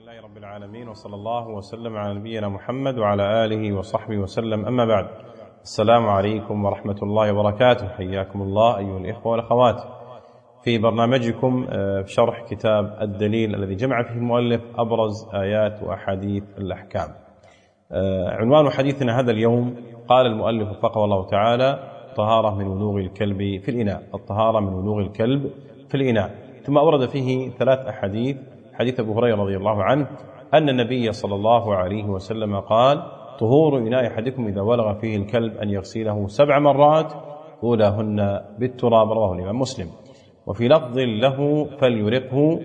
لله رب العالمين، وصلى الله وسلم على نبينا محمد وعلى آله وصحبه وسلم. أما بعد، السلام عليكم ورحمة الله وبركاته. حياكم الله أيها الإخوة والأخوات في برنامجكم في شرح كتاب الدليل الذي جمع فيه المؤلف أبرز آيات وأحاديث الأحكام. عنوان حديثنا هذا اليوم قال المؤلف وفقه الله تعالى: طهارة من ولوغ الكلب في الإناء. الطهارة من ولوغ الكلب في الإناء. ثم أورد فيه 3 أحاديث. حديث أبو هريرة رضي الله عنه أن النبي صلى الله عليه وسلم قال: طهور إناء أحدكم إذا ولغ فيه الكلب أن يغسله 7 مرات أولاهن بالتراب. رواه الإمام مسلم. وفي لفظ له فليرقه،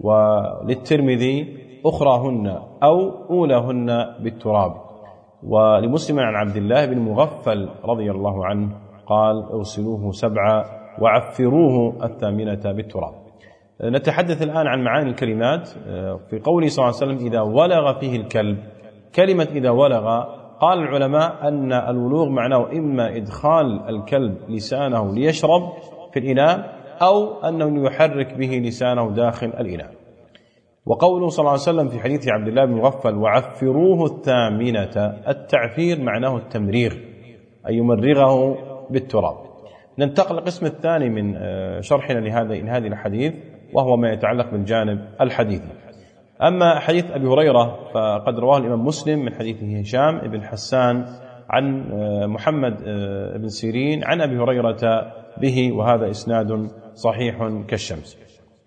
وللترمذي أخراهن أو أولاهن بالتراب. ولمسلم عن عبد الله بن مغفل رضي الله عنه قال: اغسلوه 7 وعفروه 8 بالتراب. نتحدث الآن عن معاني الكلمات. في قوله صلى الله عليه وسلم: إذا ولغ فيه الكلب، كلمة إذا ولغ قال العلماء أن الولوغ معناه إما إدخال الكلب لسانه ليشرب في الإناء، أو أنه يحرك به لسانه داخل الإناء. وقوله صلى الله عليه وسلم في حديث عبد الله بن مغفل: وعفروه 8، التعفير معناه التمريغ، أي يمرغه بالتراب. ننتقل القسم الثاني من شرحنا لهذه الحديث، وهو ما يتعلق بالجانب الحديثي. أما حديث أبي هريرة فقد رواه الإمام مسلم من حديث هشام بن حسان عن محمد بن سيرين عن أبي هريرة به، وهذا إسناد صحيح كالشمس.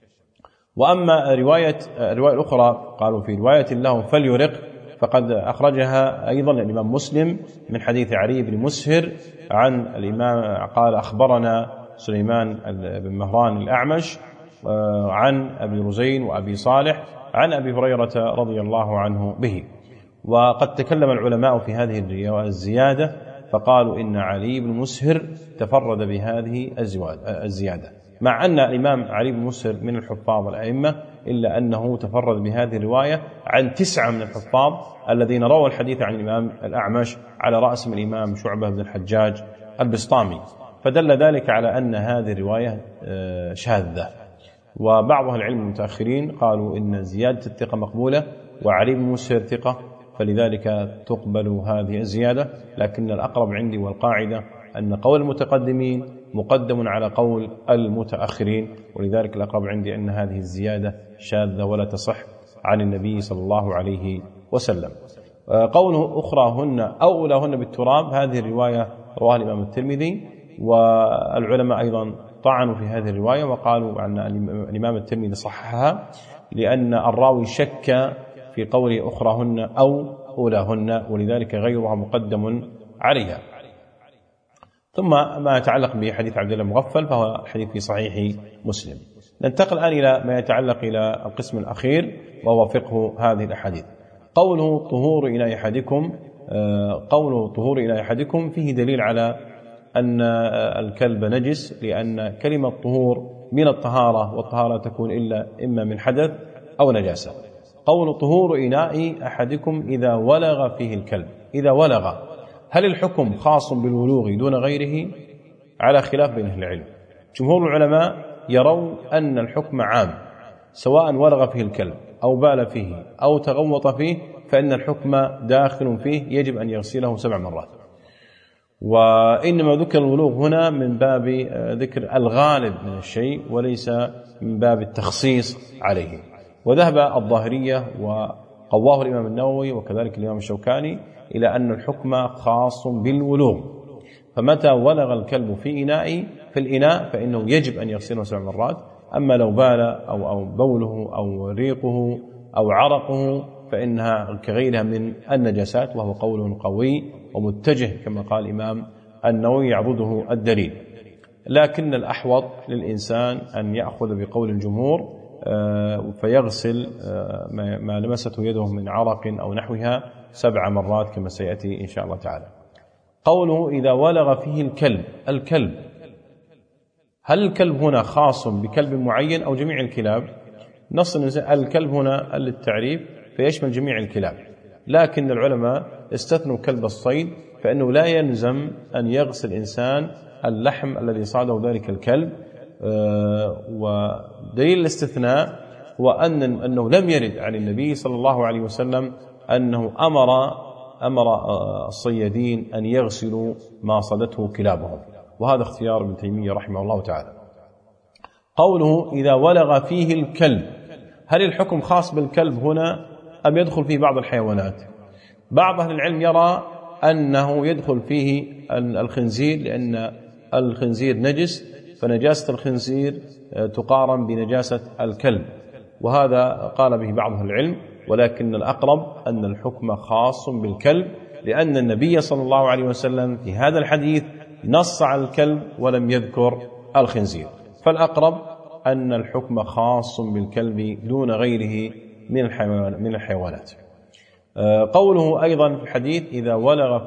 وأما الرواية الأخرى قالوا في رواية له فليرق، فقد أخرجها أيضا الإمام مسلم من حديث علي بن مسهر عن الإمام قال: أخبرنا سليمان بن مهران الأعمش عن أبي رزين وأبي صالح عن أبي هريرة رضي الله عنه به. وقد تكلم العلماء في هذه الزيادة، فقالوا إن علي بن مسهر تفرد بهذه الزيادة، مع أن الإمام علي بن مسهر من الحفاظ والأئمة، إلا أنه تفرد بهذه الرواية عن 9 من الحفاظ الذين رووا الحديث عن الإمام الأعمش، على رأسهم الإمام شعبة بن الحجاج البسطامي، فدل ذلك على أن هذه الرواية شاذة. وبعض أهل العلم المتأخرين قالوا إن زيادة الثقة مقبولة، وعلي بن مسهر ثقة، فلذلك تقبل هذه الزيادة. لكن الأقرب عندي والقاعدة أن قول المتقدمين مقدم على قول المتأخرين، ولذلك الأقرب عندي أن هذه الزيادة شاذة ولا تصح عن النبي صلى الله عليه وسلم. قوله أخراهن أو أولاهن بالتراب، هذه الرواية رواها الإمام الترمذي، والعلماء أيضا طعنوا في هذه الرواية وقالوا أن الإمام الترمذي صححها، لأن الراوي شك في قول أخراهن أو أولاهن، ولذلك غيرها مقدم عليها. ثم ما يتعلق بحديث عبد الله المغفل فهو حديث في صحيح مسلم. ننتقل الآن إلى ما يتعلق إلى القسم الأخير، وهو فقه هذه الأحاديث. قوله طهور إناء أحدكم، قوله طهور إناء أحدكم فيه دليل على أن الكلب نجس، لأن كلمة طهور من الطهارة، والطهارة تكون إما من حدث أو نجاسة. قول طهور إناء أحدكم إذا ولغ فيه الكلب، إذا ولغ، هل الحكم خاص بالولوغ دون غيره؟ على خلاف بين أهل العلم. جمهور العلماء يرون أن الحكم عام، سواء ولغ فيه الكلب أو بال فيه أو تغوط فيه، فإن الحكم داخل فيه، يجب أن يغسله 7 مرات. وإنما ذكر الولوغ هنا من باب ذكر الغالب من الشيء، وليس من باب التخصيص عليه. وذهب الظاهرية وقواه الإمام النووي وكذلك الإمام الشوكاني إلى أن الحكم خاص بالولوغ، فمتى ولغ الكلب في الإناء فإنه يجب أن يغسله 7 مرات. أما لو بال أو بوله أو ريقه أو عرقه فإنها كغيرها من النجاسات، وهو قول قوي ومتجه كما قال الإمام النووي يعضده الدليل. لكن الأحوط للإنسان أن يأخذ بقول الجمهور فيغسل ما لمسته يده من عرق أو نحوها 7 مرات كما سيأتي إن شاء الله تعالى. قوله إذا ولغ فيه الكلب، هل الكلب هنا خاص بكلب معين أو جميع الكلاب؟ نص الكلب هنا للتعريف فيشمل جميع الكلاب، لكن العلماء استثنوا كلب الصيد، فإنه لا يلزم أن يغسل إنسان اللحم الذي صاده ذلك الكلب. ودليل الاستثناء هو أنه لم يرد عن النبي صلى الله عليه وسلم أنه أمر الصيادين أن يغسلوا ما صادته كلابهم، وهذا اختيار ابن تيمية رحمه الله تعالى. قوله إذا ولغ فيه الكلب، هل الحكم خاص بالكلب هنا أم يدخل فيه بعض الحيوانات؟ بعض أهل العلم يرى أنه يدخل فيه الخنزير، لأن الخنزير نجس، فنجاسة الخنزير تقارن بنجاسة الكلب، وهذا قال به بعض أهل العلم، ولكن الأقرب أن الحكم خاص بالكلب، لأن النبي صلى الله عليه وسلم في هذا الحديث نص على الكلب ولم يذكر الخنزير، فالأقرب أن الحكم خاص بالكلب دون غيره من الحيوانات. قوله أيضا في الحديث إذا ولغ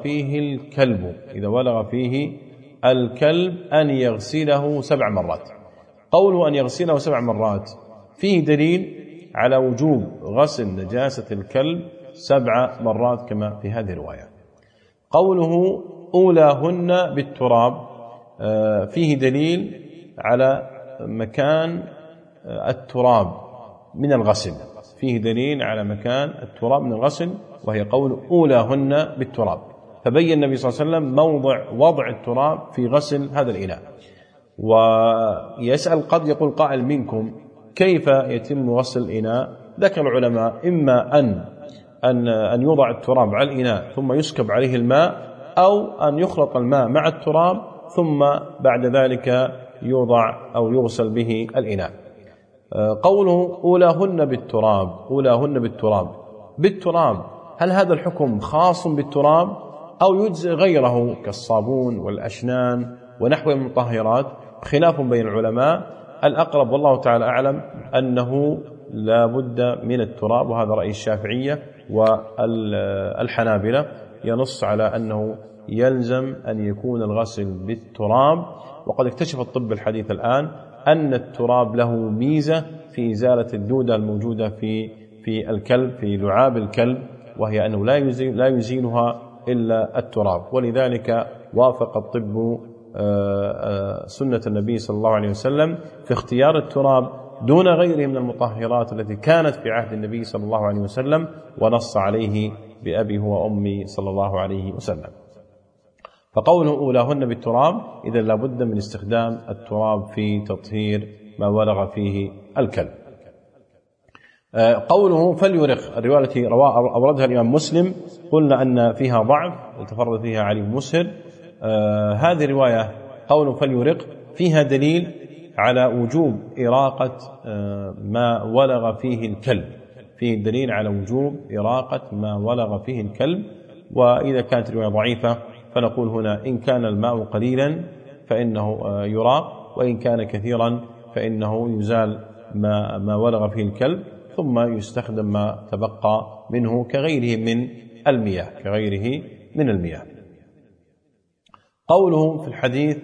فيه الكلب أن يغسله 7 مرات. قوله أن يغسله 7 مرات فيه دليل على وجوب غسل نجاسة الكلب 7 مرات كما في هذه الرواية. قوله أولاهن بالتراب فيه دليل على مكان التراب من الغسل، وهي قول أولاهن بالتراب، فبين النبي صلى الله عليه وسلم موضع وضع التراب في غسل هذا الإناء. ويسأل قد يقول قائل منكم كيف يتم غسل الإناء؟ ذكر العلماء إما أن يوضع التراب على الإناء ثم يسكب عليه الماء، أو أن يخلط الماء مع التراب ثم بعد ذلك يوضع أو يغسل به الإناء. قوله أولاهن بالتراب، هل هذا الحكم خاص بالتراب أو يجزئ غيره كالصابون والأشنان ونحو من المطهرات؟ خلاف بين العلماء. الأقرب والله تعالى أعلم أنه لا بد من التراب، وهذا رأي الشافعية والحنابلة، ينص على أنه يلزم أن يكون الغسل بالتراب. وقد اكتشف الطب الحديث الآن أن التراب له ميزة في إزالة الدودة الموجودة في الكلب، في لعاب الكلب، وهي أنه لا يزيلها إلا التراب، ولذلك وافق الطب سنة النبي صلى الله عليه وسلم في اختيار التراب دون غيره من المطهرات التي كانت في عهد النبي صلى الله عليه وسلم، ونص عليه بأبي هو أمي صلى الله عليه وسلم. فقوله أولاهن بالتراب إذا لابد من استخدام التراب في تطهير ما ولغ فيه الكلب. قوله فليرق، الرواية التي أوردها الإمام مسلم قلنا أن فيها ضعف وتفرد فيها علي مسهر. هذه الرواية قوله فليرق فيها دليل على وجوب إراقة ما ولغ فيه الكلب، فيه دليل على وجوب إراقة ما ولغ فيه الكلب. وإذا كانت الرواية ضعيفة فنقول هنا إن كان الماء قليلا فإنه يراق، وإن كان كثيرا فإنه يزال ما ولغ فيه الكلب، ثم يستخدم ما تبقى منه كغيره من المياه. قوله في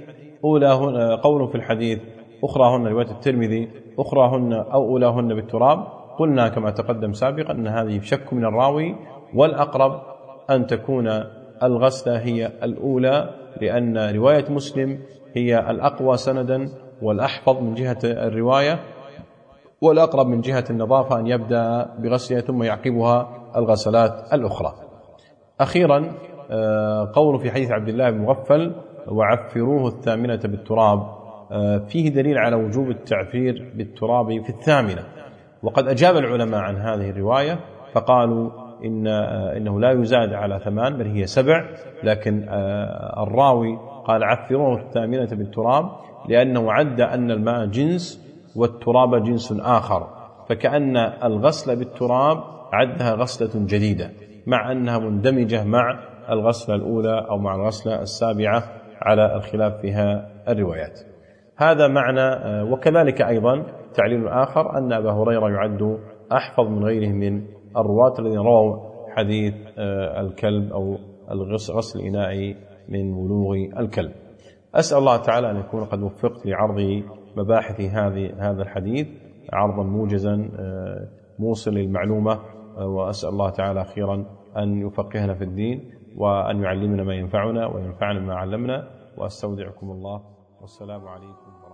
الحديث أخراهن، رواية الترمذي أخراهن أو أولاهن بالتراب، قلنا كما تقدم سابقا أن هذه شك من الراوي، والأقرب أن تكون الغسلة هي الأولى، لأن رواية مسلم هي الأقوى سندا والأحفظ من جهة الرواية، والأقرب من جهة النظافة أن يبدأ بغسلها ثم يعقبها الغسلات الأخرى. أخيرا قول في حديث عبد الله بن مغفل وعفروه 8 بالتراب، فيه دليل على وجوب التعفير بالتراب في 8، وقد أجاب العلماء عن هذه الرواية فقالوا إنه لا يزاد على 8 بل هي 7، لكن الراوي قال عفروه 8 بالتراب لأنه عد أن الماء جنس والتراب جنس آخر، فكأن الغسل بالتراب عدها غسلة جديدة مع أنها مندمجة مع الغسلة الأولى أو مع الغسلة السابعة على الخلاف فيها الروايات. هذا معنى. وكذلك أيضا تعليل آخر أن أبا هريرة يعد أحفظ من غيره من الرواة الذين رووا حديث الكلب أو غسل الإناء من ولوغ الكلب. أسأل الله تعالى أن يكون قد وفقت لعرض مباحث هذا الحديث عرضا موجزا موصل للمعلومة، وأسأل الله تعالى أخيرا أن يفقهنا في الدين وأن يعلمنا ما ينفعنا وينفعنا ما علمنا، وأستودعكم الله، والسلام عليكم.